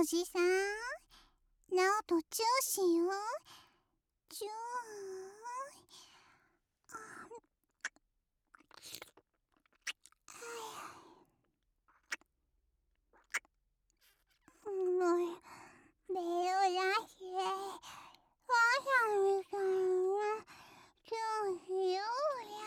おじさん、ナオとチューしよう。チュー。ベロラシエ、わさみさんがチューしようや。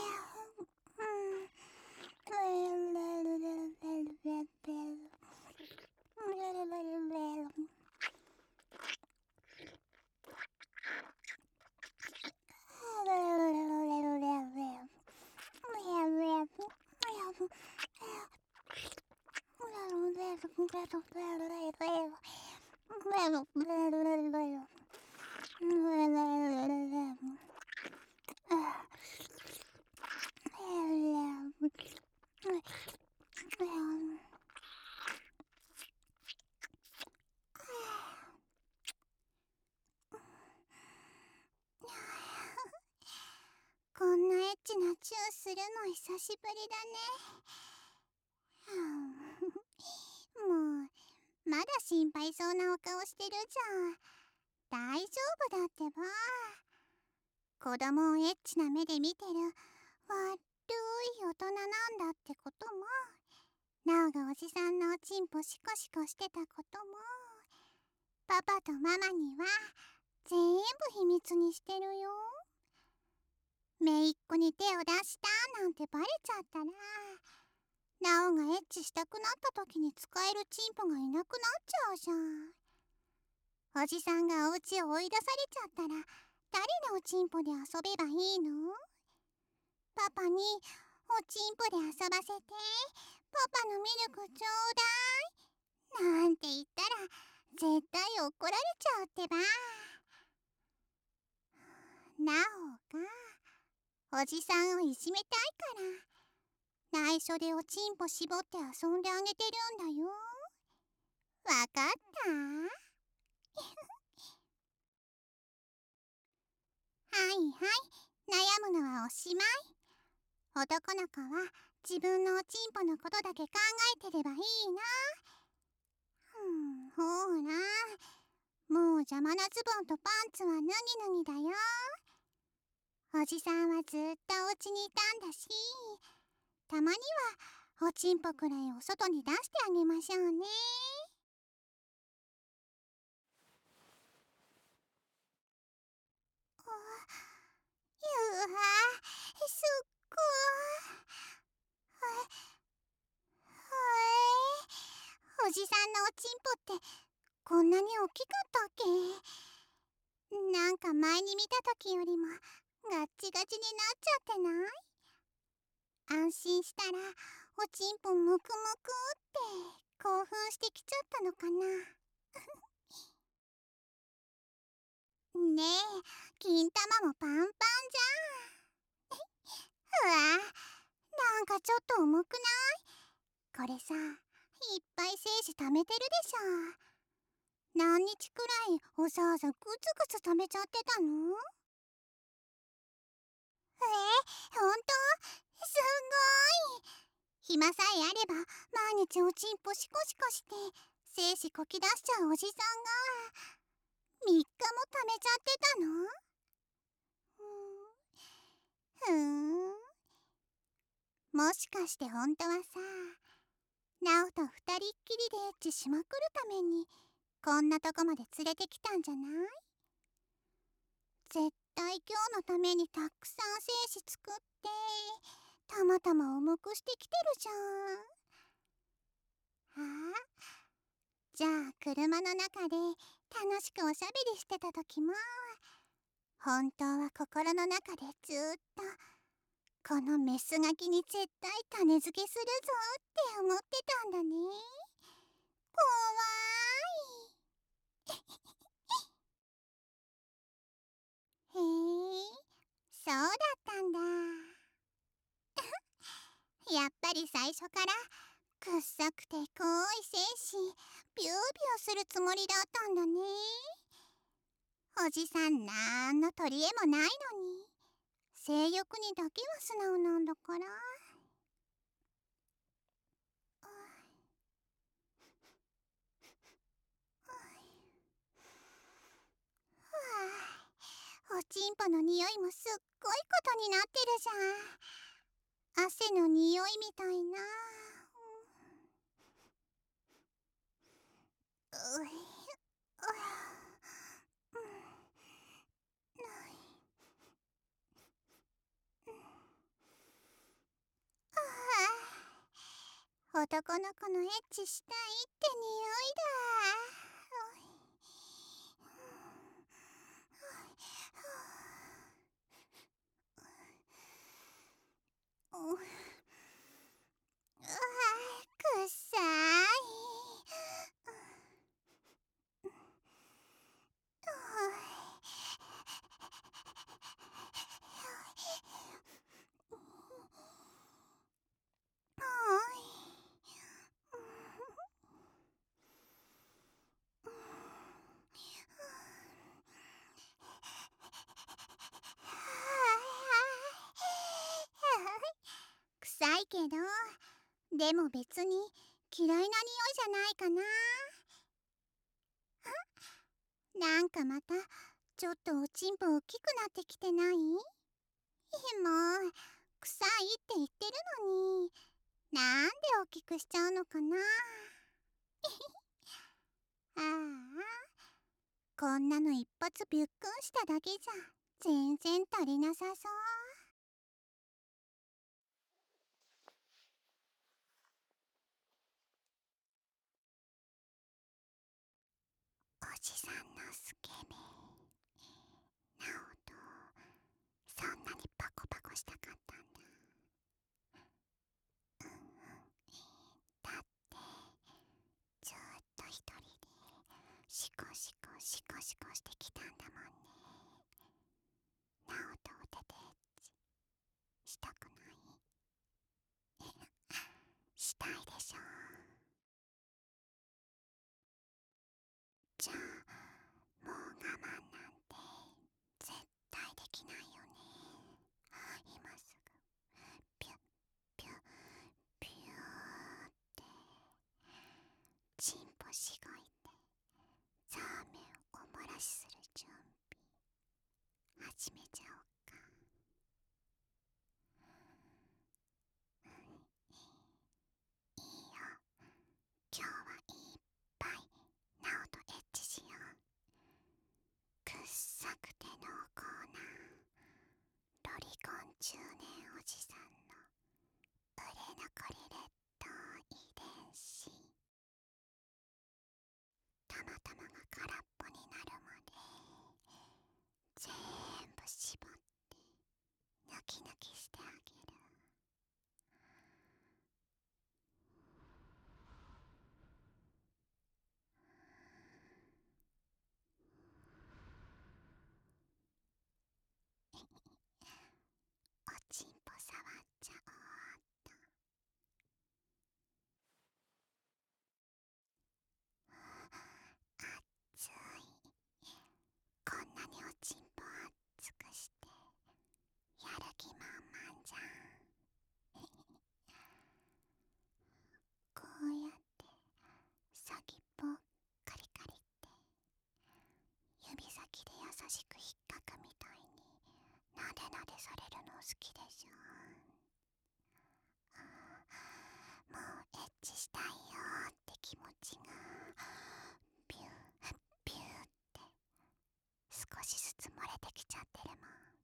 こんなエッチなチューするの久しぶりだね。もう、まだ心配そうなお顔してるじゃん。大丈夫だってば。子供をエッチな目で見てる悪い大人なんだってことも、ナオがおじさんのおちんぽシコシコしてたことも、パパとママには全部秘密にしてるよ。姪っ子に手を出したなんてバレちゃったら、ナオがエッチしたくなった時に使えるチンポがいなくなっちゃうじゃん。おじさんがお家を追い出されちゃったら、誰のおちんぽで遊べばいいの？パパにおちんぽで遊ばせて、パパのミルクちょうだいなんて言ったら絶対怒られちゃうってば。ナオがおじさんをいじめたいから内緒でおちんぽ絞って遊んであげてるんだよ。わかった？はいはい、悩むのはおしまい。男の子は自分のおちんぽのことだけ考えてればいいな。ほら、もう邪魔なズボンとパンツは脱ぎ脱ぎだよ。おじさんはずっとお家にいたんだし、たまにはおちんぽくらいお外に出してあげましょうね。ゆうは、すっごい。おじさんのおちんぽってこんなに大きかったっけ？なんか前に見た時よりもガッチガチになっちゃってない？安心したらおちんぽむくむくって興奮してきちゃったのかな。ねえ、金玉もパンパンじゃん。うわ、なんかちょっと重くない？これさ、いっぱい精子溜めてるでしょ。何日くらいわざわざグツグツ溜めちゃってたの？ほんと？すごい！暇さえあれば毎日おちんぽシコシコして精子こき出しちゃうおじさんが3日も溜めちゃってたの？ふん。もしかしてほんとはさ、ナオと二人っきりでエッチしまくるためにこんなとこまで連れてきたんじゃない？絶対今日のためにたくさん精子作ってたまたま重くしてきてるじゃん。じゃあ車の中で楽しくおしゃべりしてた時も、本当は心の中でずっとこのメスガキに絶対種付けするぞって思ってたんだね。怖い。へえ、そうだったんだ。やっぱり最初からくっさくて濃い精子ビュービューするつもりだったんだね。おじさんなんの取り柄もないのに性欲にだけは素直なんだから。 ことになってるじゃん。汗の匂いみたいな。うい、男の子のエッチしたいって匂いだ。くっさ臭いけど、でも別に嫌いな匂いじゃないかな。なんかまたちょっとおちんぽ大きくなってきてない？もう臭いって言ってるのに、なんで大きくしちゃうのかな。ああ、こんなの一発ビュックンしただけじゃ全然足りなさそう。おじさんのスケベ、ナオとそんなにパコパコしたかったんだ。だってずっと一人でシコシコシコシコしてきたんだもんね。ナオとお手でエッチしたくない？したいでしょ。じゃあもう我慢なんて絶対できないよね。今すぐピュッピュッピューってチンポしごいてザーメンおもらしする準備始めちゃおっか。いいよ、今日はいっぱいナオとエッチしよう。くっさくて濃厚なロリコン中年おじさんの売れ残り劣等遺伝子。たまたまが空っぽになるまで全部絞って抜き抜きしてあげる。おちんぽ触っちゃおうっと。熱い。こんなにおちんぽ熱くしてやる気満々じゃん。こうやって先っぽカリカリって指先で優しく引っかくみたいになでなでされるの好きでしょ。もうエッチしたいよって気持ちがピューピューって少しずつ漏れてきちゃってるもん。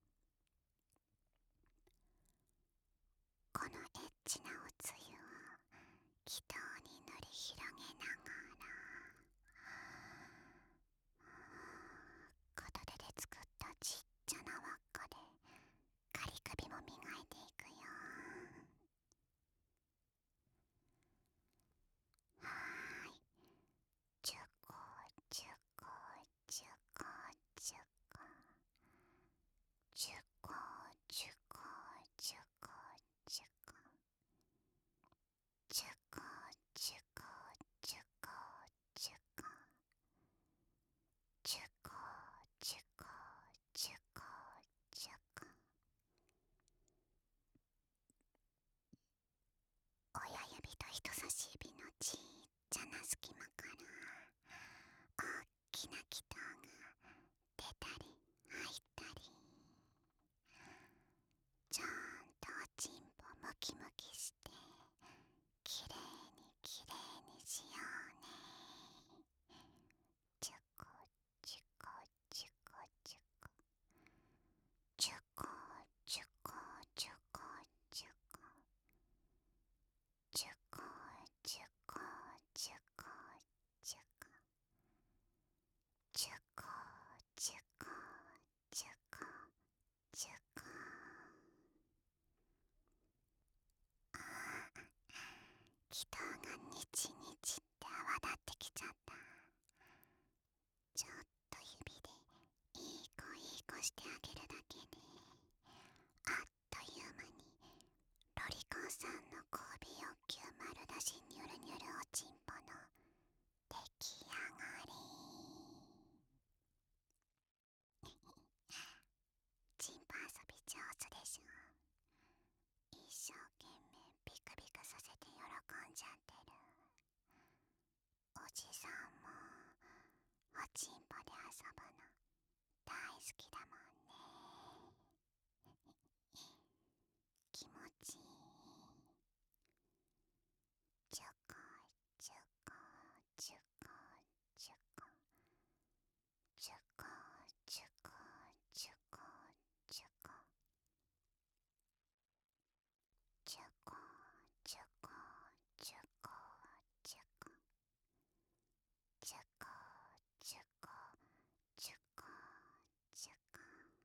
このエッチなおつゆを気筒に塗り広げながら片手で作ったちっちゃな輪っかでカリ首も磨いていくよ。はーい、ちゅこちゅこちゅこちゅこちゅこちゅこちゅこちゅこちゅこきだもんね。気持ちいい。ちょこちょこちょこちょこちょこちょこちょこちょこちょこちょこちょこちょこちょこちょこちょこちょこ。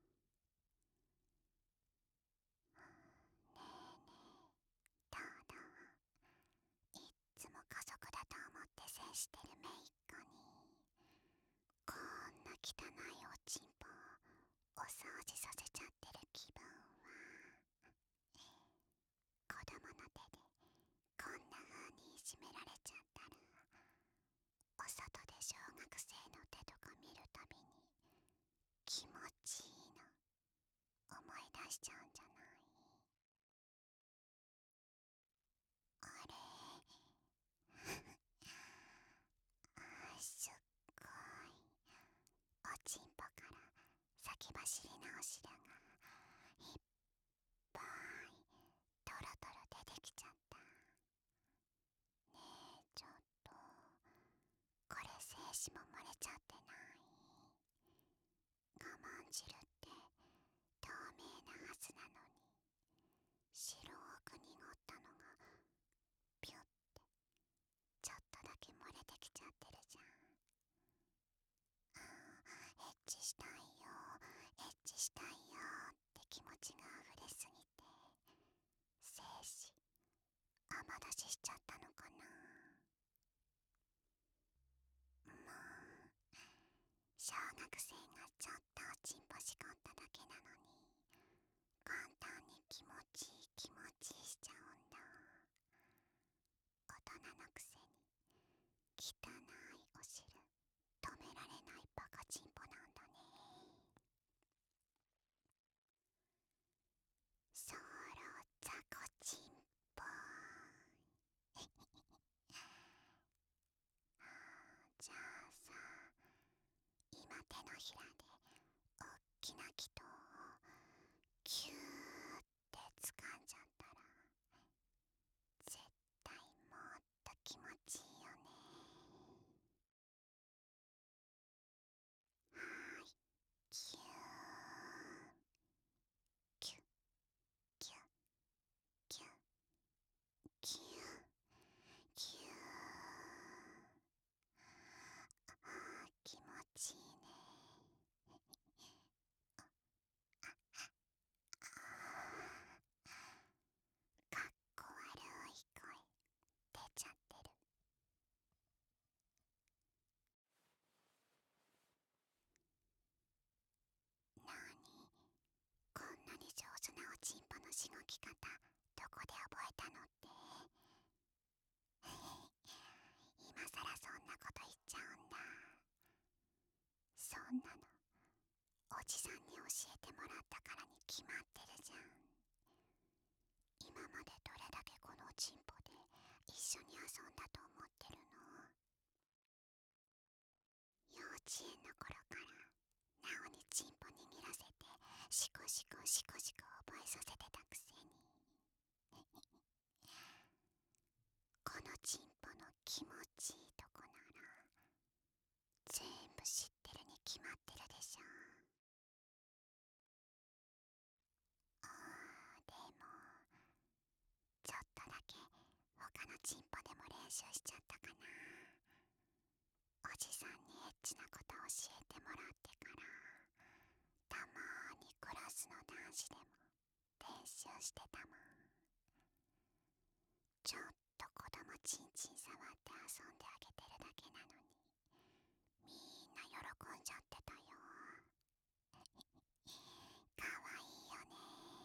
ねえねえ、どうどう、いっつも家族だと思って接してるめいっ子にこんな汚いおちんぽをお掃除させちゃってる気分は、子供の手でこんな風にいじめられちゃったら、お外で小学生の手とか見るたびに気持ちいいの思い出しちゃうんじゃない？あれすっごいおちんぽから先走りのお汁がいっぱいトロトロ出てきちゃった。ねえちょっと、これ精子も漏れちゃってない？我慢汁って透明なはずなのに、白く濁ったのがピュッてちょっとだけ漏れてきちゃってるじゃん。エッチしたいよ、エッチしたいよって気持ちが溢れすぎて、精子雨出ししちゃったのかな。もう小学生がちょっとおちんぽしこっただけなのに、簡単に気持ちいい気持ちいいしちゃうんだ。大人のくせに汚いお汁止められないバカチンポなんだね。そろざこちんぽじゃあさ、今手のひらでおっきな気筒をキューって掴んじゃったら、絶対もっと気持ちいいよね。はーい、キュー、キュッキュッキュッキュッキュー。あー気持ちいいね。かっこ悪い声出ちゃってる。なに、こんなに上手なおちんぽのしごき方どこで覚えたのって？今さらそんなこと言っちゃうんだ。そんなのおじさんに教えてもらったからに決まってるじゃん。今までどれだけこのおちんぽで一緒に遊んだと思ってるの？幼稚園の頃からなおにちんぽ握らせてシコシコシコシコ覚えさせてたくせに、このちんぽの気持ちいいとこなら全部知ってるに決まってるでしょ。でもちょっとだけ他のチンポでも練習しちゃったかな。おじさんにエッチなこと教えてもらってから、たまーにクラスの男子でも練習してたもん。ちょっと子供チンチン触って遊んであげてるだけなのに、みんな喜んじゃってたよ。かわいいよね。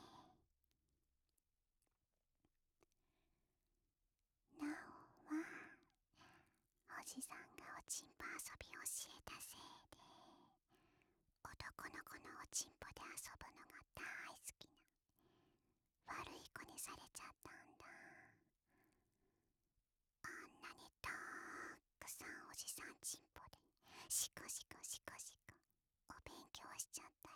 なおはおじさんがおちんぽ遊び教えたせいで、男の子のおちんぽで遊ぶのが大好きな悪い子にされちゃったんだ。あんなにたくさんおじさんちんぽでシコシコシコシコお勉強しちゃった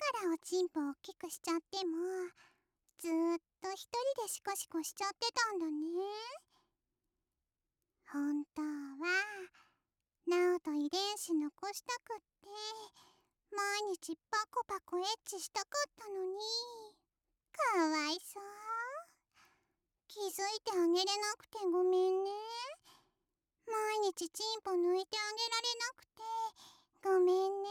からおちんぽ大きくしちゃってもずーっと一人でシコシコしちゃってたんだね。本当はナオと遺伝子残したくって毎日パコパコエッチしたかったのに、かわいそう。気づいてあげれなくてごめんね。毎日チンポ抜いてあげられなくてごめんね。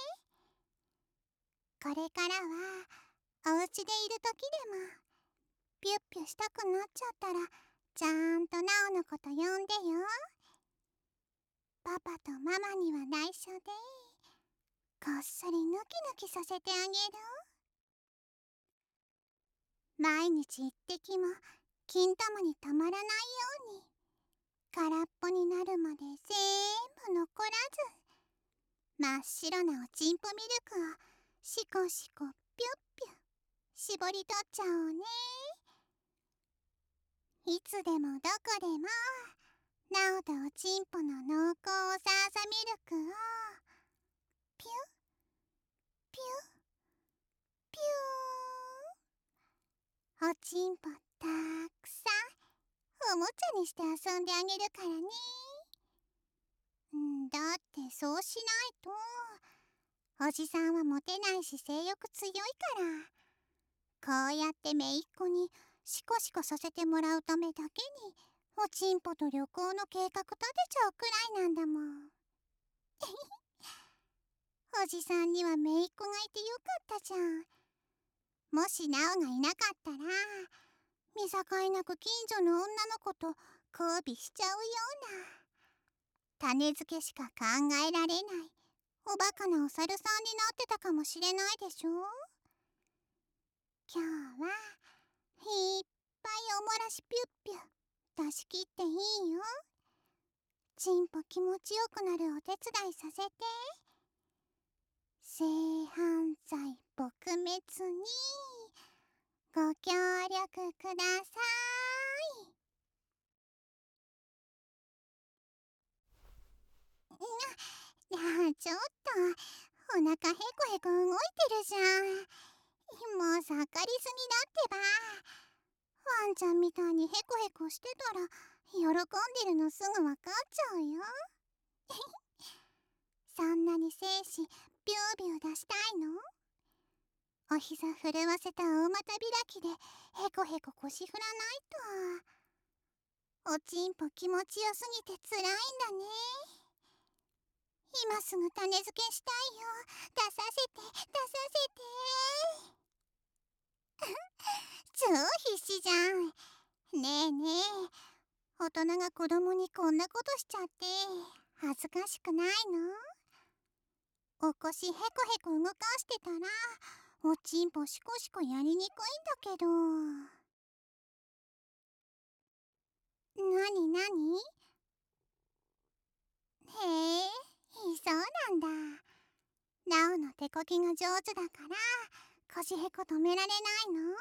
これからはお家でいる時でもピュッピュしたくなっちゃったらちゃんとナオのこと呼んでよ。パパとママには内緒でこっそりヌキヌキさせてあげる。毎日一滴も金玉にたまらないように空っぽになるまで全部残らず真っ白なおちんぽミルクをシコシコピュッピュ絞り取っちゃおうね。いつでもどこでもナオとおちんぽの濃厚さーさミルクをピュッピュッピュー。おちんぽたくさんおもちゃにして遊んであげるからね。だってそうしないとおじさんはモテないし性欲強いから、こうやってめいっ子にシコシコさせてもらうためだけにおちんぽと旅行の計画立てちゃうくらいなんだもん。おじさんにはめいっ子がいてよかったじゃん。もしナオがいなかったら見境なく近所の女の子と交尾しちゃうような種付けしか考えられないおバカなお猿さんになってたかもしれないでしょ。今日はいっぱいおもらしピュッピュ出し切っていいよ。ちんぽ気持ちよくなるお手伝いさせて。性犯罪撲滅にご協力ください。ちょっとお腹へこへこ動いてるじゃん。もう盛りすぎだってば。ワンちゃんみたいにへこへこしてたら喜んでるのすぐわかっちゃうよ。そんなに精子ビュービュー出したいの？お膝震わせた大股開きでへこへこ腰振らないと。おちんぽ気持ちよすぎてつらいんだね。今すぐ種付けしたいよ。出させて出させて。超必死じゃん。ねえねえ、大人が子供にこんなことしちゃって恥ずかしくないの？お腰へこへこ動かしてたらおちんぽシコシコやりにくいんだけど。なになに？へえ、そうなんだ。ナオの手こぎが上手だから腰へこ止められないの？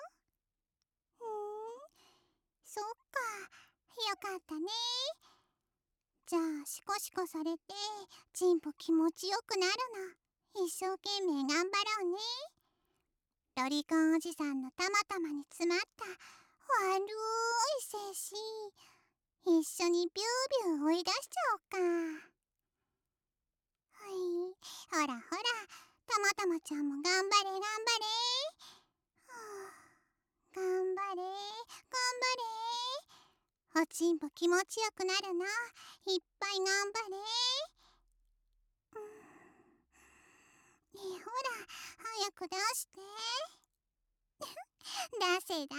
そっか、よかったね。じゃあシコシコされてちんぽ気持ちよくなるの一生懸命頑張ろうね。ロリコンおじさんのたまたまに詰まった悪い精子一緒にビュービュー追い出しちゃおっか。ほらほら、たまたまちゃんも頑張れ頑張れ。頑張れ頑張れ。おちんぽ気持ちよくなるのいっぱい頑張れ。ねえほら早く出して。出せ出せ。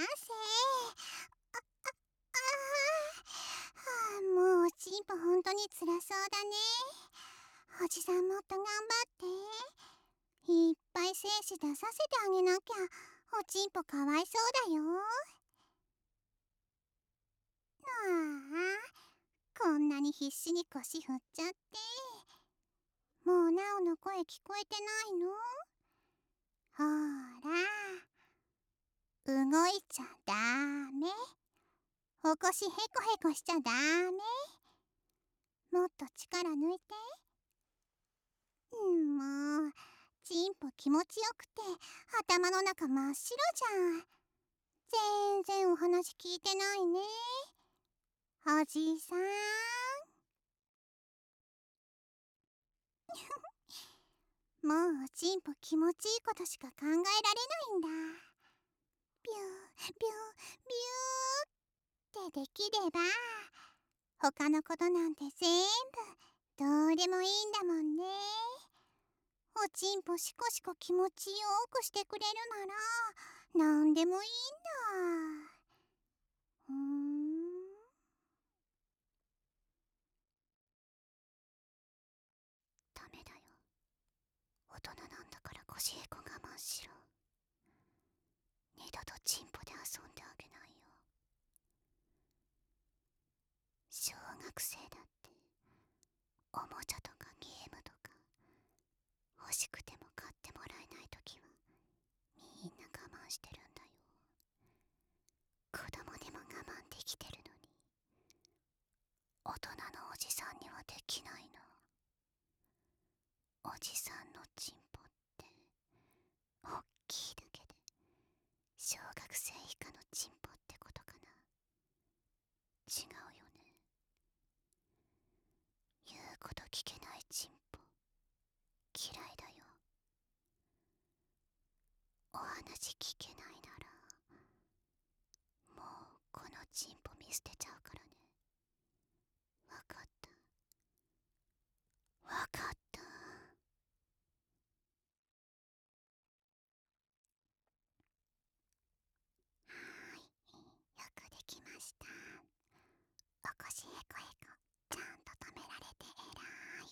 もうおちんぽほんとにつらそうだね。おじさんもっと頑張って。いっぱい精子出させてあげなきゃおちんぽかわいそうだよ。ああ、こんなに必死に腰振っちゃってもうナオの声聞こえてないの？ほら、動いちゃダメ。お腰へこへこしちゃダメ。もっと力抜いて。もうちんぽ気持ちよくて頭の中真っ白じゃん。全然お話聞いてないね、おじいさん。もうおちんぽ気持ちいいことしか考えられないんだ。ビュービュービューってできれば他のことなんて全部どうでもいいんだもんね。おちんぽシコシコ気持ちよくしてくれるならなんでもいいんだ。ダメだよ、大人なんだから腰へこが真っ白。二度とチンポで遊んであげないよ。小学生だっておもちゃとかゲームとか欲しくても買ってもらえないときはみんな我慢してるんだよ。子供でも我慢できてるのに大人のおじさんにはできないの。おじさんのチンポっておっきいだけで小学生以下のチンポってことかな。違うよね。言うこと聞けないチンポ嫌いだよ。お話聞けないならもうこのチンポ見捨てちゃうからね。わかった、わかった。はい、よくできました。お腰へこへこちゃんと止められてえらい。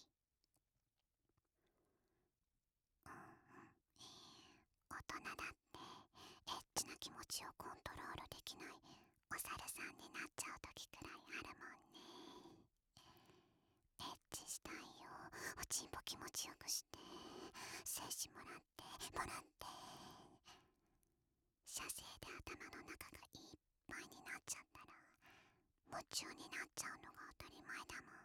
大人だってエッチな気持ちをコントロールできないお猿さんになっちゃう時くらいあるもんね。エッチしたいよ。おちんぽ気持ちよくして精子もらってもらって。射精で頭の中がいっぱいになっちゃったら夢中になっちゃうのが当たり前だもん。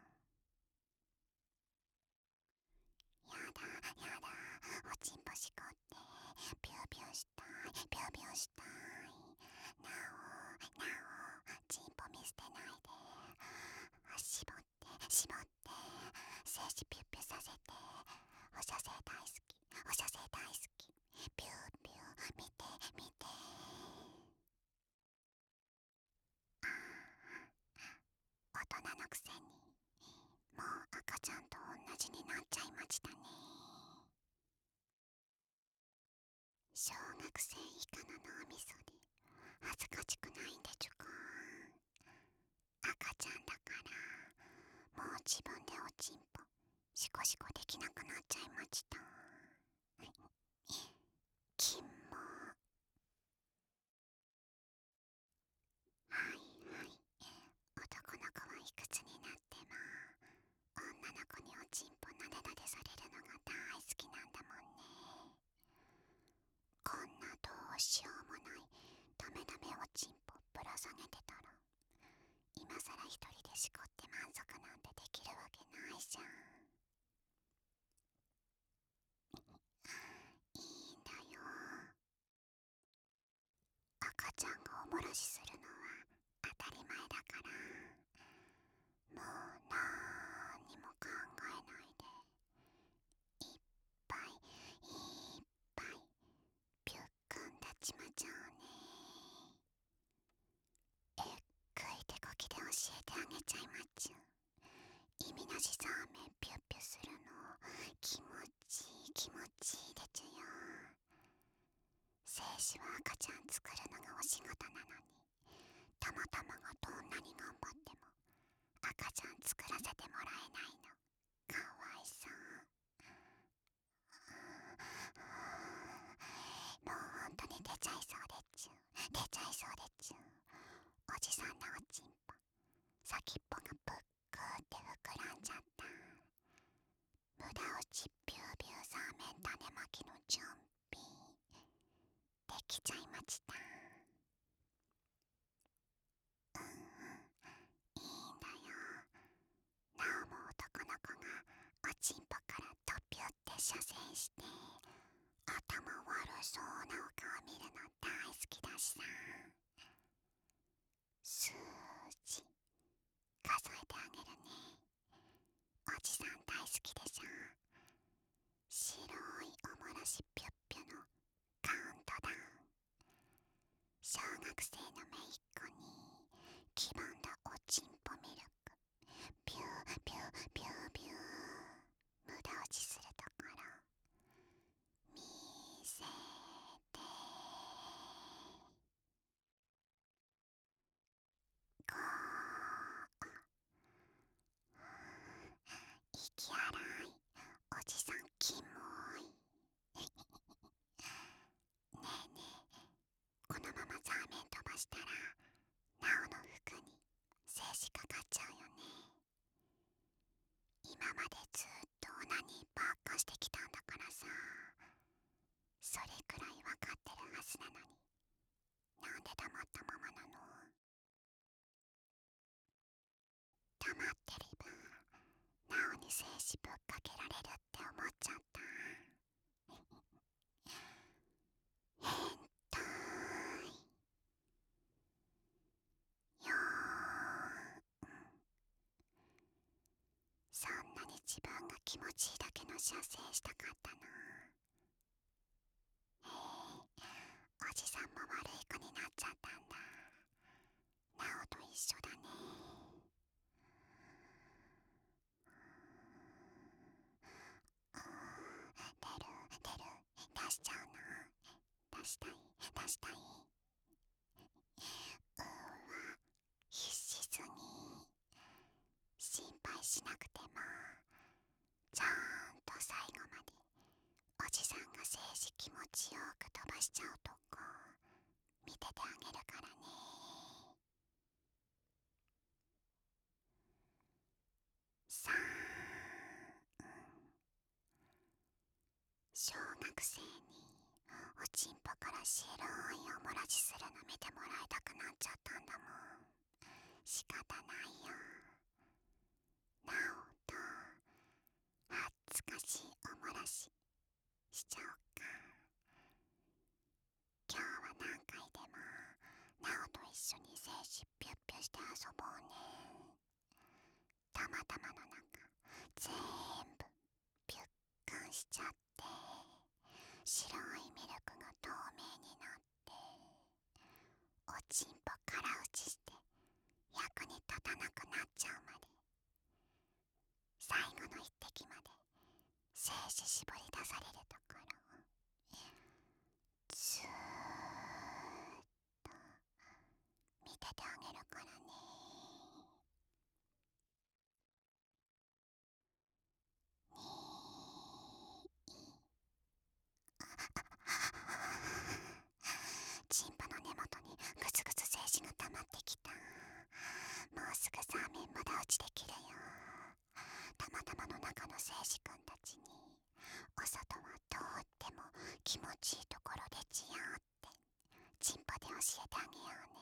やだやだ、おちんぽしこってビュービューしたい、ビュービューしたい。なおなおちんぽ見捨てないで。絞って絞って精子ピュッピュさせて。お射精大好き、お射精大好き。ビュービュー見て見て。大人のくせにもう赤ちゃんと同じになっちゃいましたね。小学生以下の脳みそで恥ずかしくないんでちゅか。赤ちゃんだからもう自分でおちんぽシコシコできなくなっちゃいました。キモ。はいはい、男の子はいくつになっても女の子におちんぽなでなでされるのが大好きなんだもんね。こんなどうしようもないダメダメおちんぽぶら下げてたら今さら一人でしこって満足なんてできるわけないじゃん。いいんだよ。赤ちゃんがおもらしするのは当たり前だからもうなんにも考えないでいっぱいいっぱいピュッくんだちまちゃうね。えっくい手こきで教えてあげちゃいまっちゅ。意味なしそうめんピュッピュするの気持ちいい気持ちいいでちゅよ。精子は赤ちゃん作るのがお仕事なのにたまたまがどんなに頑張っても赤ちゃん作らせてもらえないの。かわいそう。もうほんとに出ちゃいそうでちゅ。出ちゃいそうでちゅ。おじさんのおちんぽ先っぽがぷっくーって膨らんじゃった。無駄打ちビュービューサーメン種まきの準備できちゃいました。いいんだよ。なおも男の子がおちんぽからとぴゅって射精して頭悪そうなお顔見るの大好きだしさ。数字数えてあげるね。おじさん大好きでしょ。白いおもらしぴゅっぴゅのカウントダウン。小学生の姪っ子に黄ばんだおちんぽミルクピューピューピューピュー無駄落ちするところ見せて。こう息荒いおじさんキモい。ねえねえ、このままザーメン飛ばしたらナオの服に精子かかっちゃうよね。今までずっとオナニーばっかしてきたんだからさ。それくらいわかってるはずなのに、なんで黙ったままなの。黙ってればナオに精子ぶっかけられるって思っちゃった。変態よー。そんなに自分が気持ちいいだけの射精したかったの。おじさんも悪い子になっちゃったんだ。ナオと一緒だね。出る出しちゃうの。出したい出したい。わ必死すぎ。心配しなくてもちゃんと最後までおじさんが精子気持ちよく飛ばしちゃうとこ見ててあげるからね。さあ、小学生におちんぽから白いおもらしするの見てもらいたくなっちゃったんだもん。仕方ないよ。なおと恥ずかしいおもらししちゃおっか。今日は何回でもなおと一緒に精子ピュッピュして遊ぼうね。たまたまの中全部ピュッカンしちゃって白いミルクが透明になっておちんぽから打ちして役に立たなくなっちゃうまで、最後の一滴まで精子絞り出されるところをずーっと見ててあげるからね。チンポの根元にグツグツ精子が溜まってきた。もうすぐサーメン無駄打ちできるよ。たまたまの中の精子くんたちにお外はとっても気持ちいいところでちよってチンポで教えてあげようね。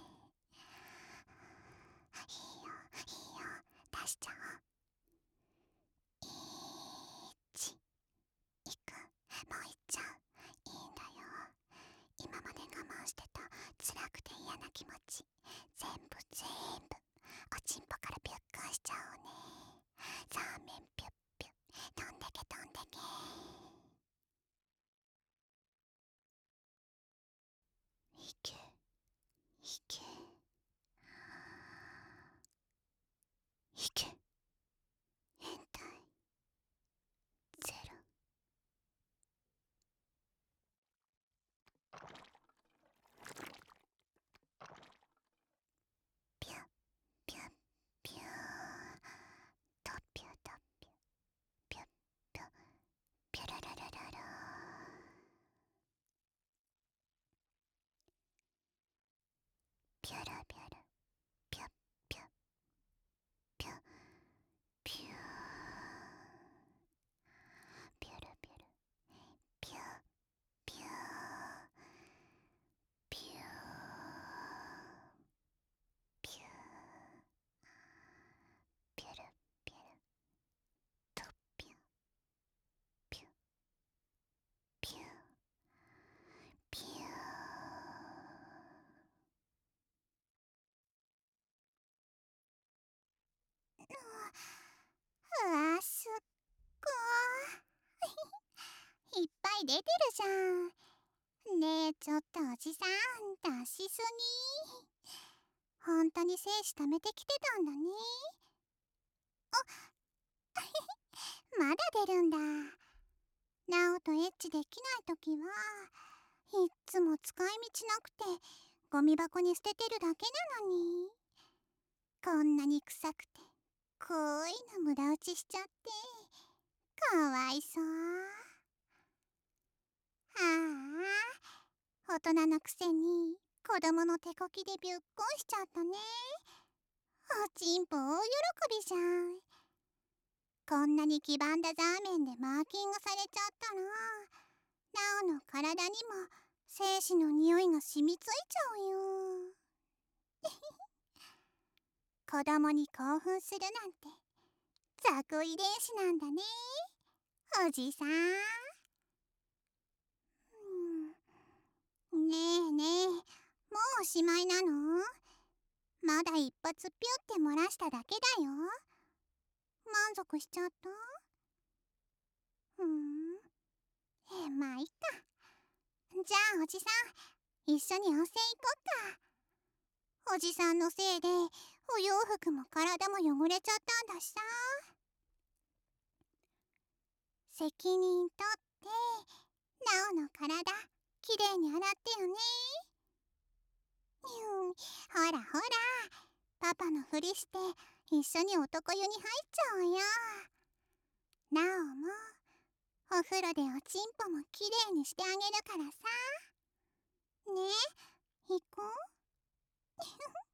いいよいいよ、出しちゃおう。1いく、もういっちゃう。いいんだよ。今まで我慢してた辛くて嫌な気持ち全部おちんぽからピュッカンしちゃおうね。ザーメンピュッピュッ飛んでけ飛んでけ。いけいけいけ。変態ゼロ。ピュッピュッピュートピュトピュピュッピュピュルルルルルピュルピュルピュッピュッピュッうわ、すっごーいっぱい出てるじゃん。ねえ、ちょっとおじさん、出しすぎ。ほんとに精子溜めてきてたんだね。まだ出るんだ。ナオとエッチできないときは、いっつも使い道なくて、ゴミ箱に捨ててるだけなのに。こんなに臭くて、こういうの無駄打ちしちゃって、かわいそう。大人のくせに子供の手こきでびゅっこんしちゃったね。おちんぽ大喜びじゃん。こんなに黄ばんだザーメンでマーキングされちゃったら、ナオの体にも精子の匂いが染みついちゃうよ。子供に興奮するなんて雑魚遺伝子なんだね、おじさん。ねえねえ、もうおしまいなの？まだ一発ピュって漏らしただけだよ。満足しちゃった？まあいっか。じゃあおじさん、一緒に温泉行こっか。おじさんのせいでお洋服も体も汚れちゃったんだしさ。責任取ってナオの体きれいに洗ってよね。ほらほら、パパのふりして一緒に男湯に入っちゃおうよ。ナオもお風呂でおちんぽもきれいにしてあげるからさ。ねえ、行こう。